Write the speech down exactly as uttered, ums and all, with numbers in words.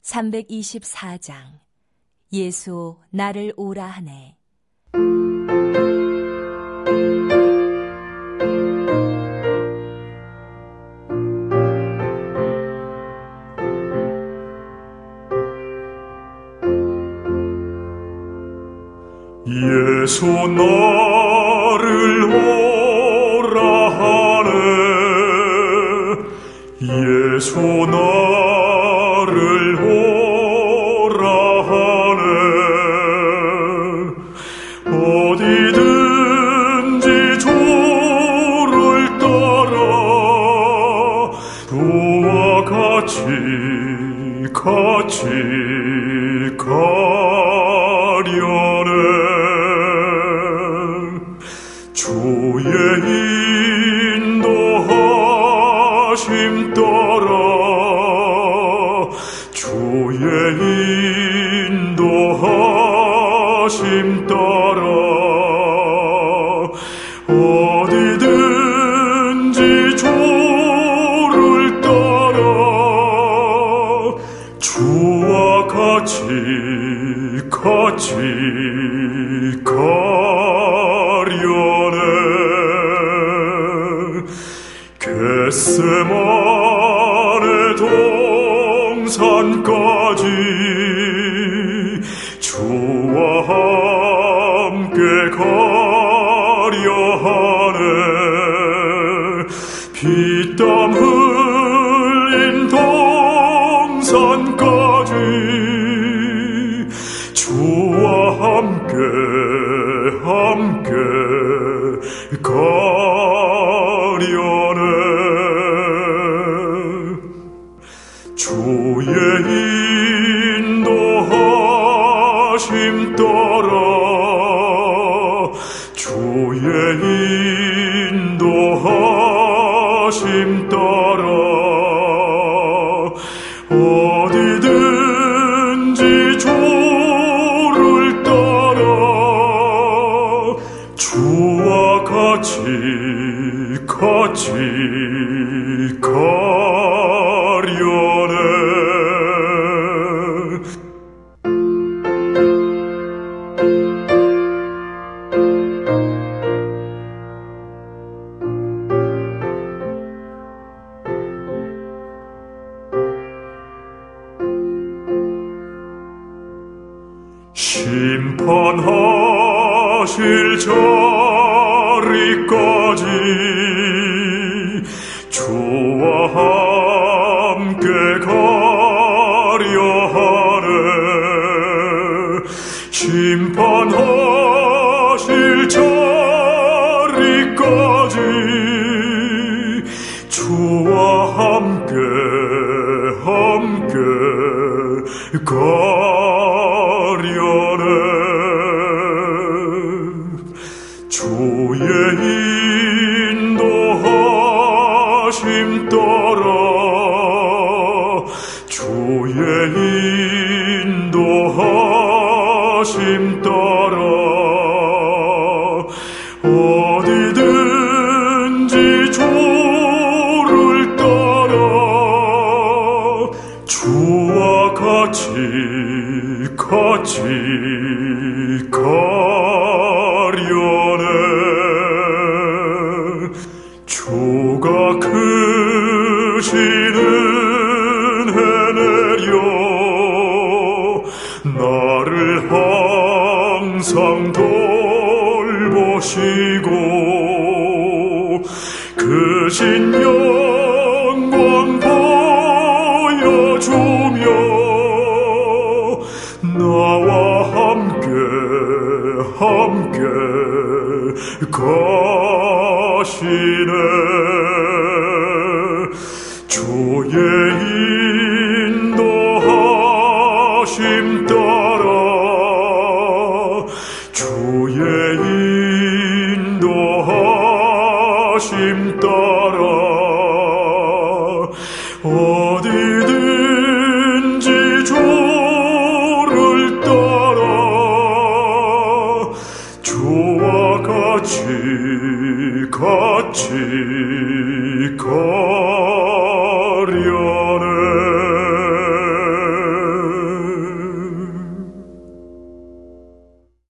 삼백이십사 장. 예수 나를 오라 하네. 예수 나를 오라 하네. 예수 나를 오라 하네. 어디든지 주를 따라 주와 같이 같이 가려네. 주의 인도하심 따라 주의 인도하심 따라 어디든지 주를 따라 주와 같이 같이 가려네. 겟세마네 동산까지 주와 함께 가려 하네. 피땀 흘린 동산까지 주와 함께 함께 가려네. 주의 인도하심 따라 주의 인도하심 따라 어디든지 주를 따라 주와 같이 같이 가려네. 심판하실 자리까지 주와 함께 가려 하네. 심판하실 자리까지 주와 함께 함께 가려네. 주의 인도하심 따라 주의 인도하심 따라 어디든지 주를 따라 주와 같이 같이 가려네. 주가 크신 은혜 내려 나를 항상 돌보시고 크신 영광 보여주며 나와 함께 함께 가시네. 주의 인도하심 따라 주의 인도하심 따라 어디든지 주를 따라 주와 같이 같이